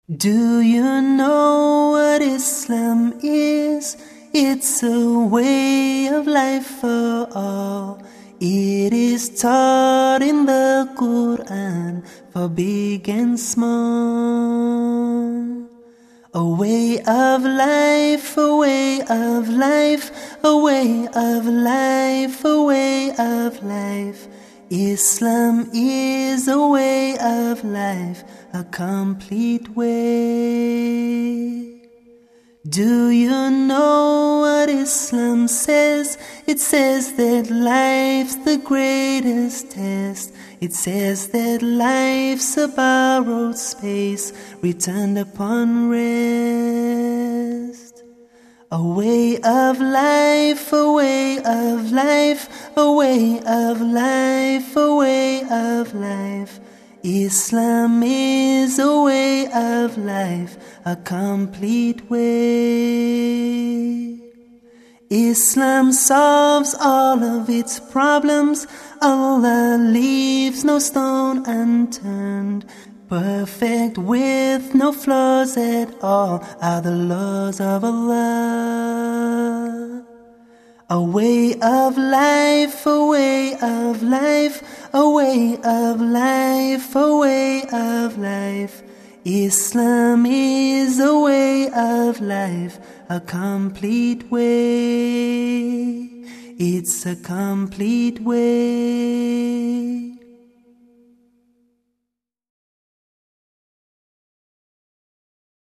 Do you know what Islam is? It's a way of life for all. It is taught in the Quran for big and small. A way of life, a way of life, a way of life, a way of life. Islam is a way of life, a complete way. Do you know what Islam says? It says that life's the greatest test. It says that life's a borrowed space, returned upon rest. A way of life, a way of life, a way of life, a way of life. Islam is a way of life, a complete way. Islam solves all of its problems. Allah leaves no stone unturned. Perfect with no flaws at all are the laws of Allah. A way of life, a way of life, a way of life, a way of life. Islam is a way of life, a complete way. It's a complete way.